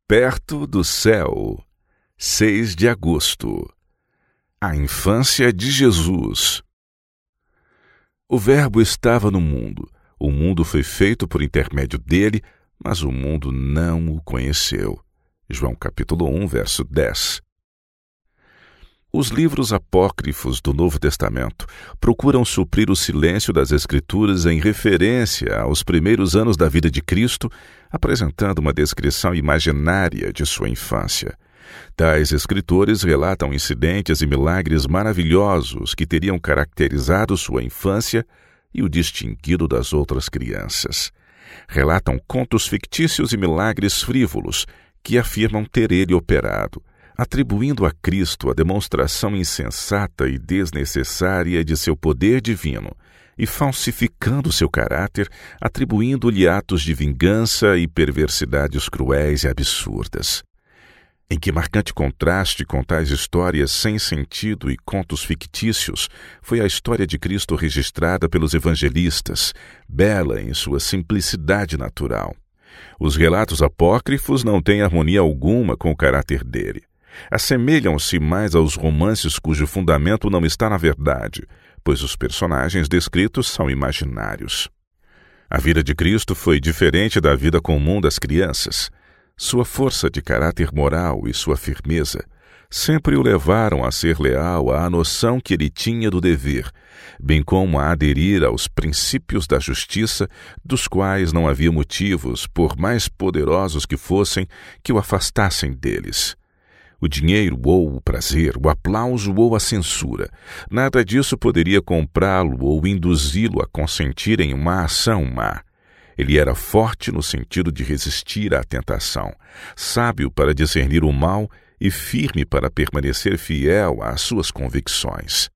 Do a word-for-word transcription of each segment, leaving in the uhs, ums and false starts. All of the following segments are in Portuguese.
Perto do céu, seis de agosto. A infância de Jesus. O Verbo estava no mundo. O mundo foi feito por intermédio dele, mas o mundo não o conheceu. João capítulo um, verso dez. Os livros apócrifos do Novo Testamento procuram suprir o silêncio das Escrituras em referência aos primeiros anos da vida de Cristo, apresentando uma descrição imaginária de sua infância. Tais escritores relatam incidentes e milagres maravilhosos que teriam caracterizado sua infância e o distinguido das outras crianças. Relatam contos fictícios e milagres frívolos que afirmam ter ele operado, atribuindo a Cristo a demonstração insensata e desnecessária de seu poder divino e falsificando seu caráter, atribuindo-lhe atos de vingança e perversidades cruéis e absurdas. Em que marcante contraste com tais histórias sem sentido e contos fictícios foi a história de Cristo registrada pelos evangelistas, bela em sua simplicidade natural. Os relatos apócrifos não têm harmonia alguma com o caráter dele. Assemelham-se mais aos romances cujo fundamento não está na verdade, pois os personagens descritos são imaginários. A vida de Cristo foi diferente da vida comum das crianças. Sua força de caráter moral e sua firmeza sempre o levaram a ser leal à noção que ele tinha do dever, bem como a aderir aos princípios da justiça, dos quais não havia motivos, por mais poderosos que fossem, que o afastassem deles. O dinheiro ou o prazer, o aplauso ou a censura, nada disso poderia comprá-lo ou induzi-lo a consentir em uma ação má. Ele era forte no sentido de resistir à tentação, sábio para discernir o mal e firme para permanecer fiel às suas convicções.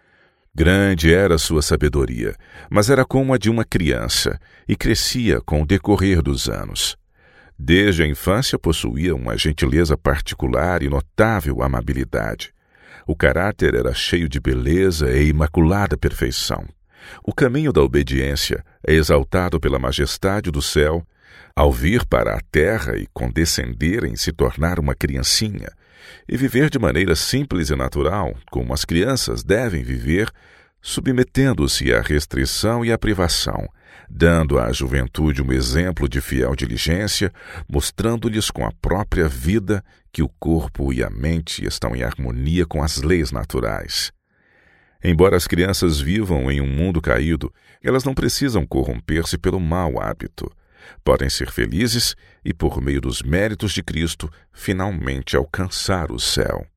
Grande era sua sabedoria, mas era como a de uma criança e crescia com o decorrer dos anos. Desde a infância possuía uma gentileza particular e notável amabilidade. O caráter era cheio de beleza e imaculada perfeição. O caminho da obediência é exaltado pela majestade do céu. Ao vir para a terra e condescender em se tornar uma criancinha e viver de maneira simples e natural, como as crianças devem viver, submetendo-se à restrição e à privação, dando à juventude um exemplo de fiel diligência, mostrando-lhes com a própria vida que o corpo e a mente estão em harmonia com as leis naturais. Embora as crianças vivam em um mundo caído, elas não precisam corromper-se pelo mau hábito. Podem ser felizes e, por meio dos méritos de Cristo, finalmente alcançar o céu.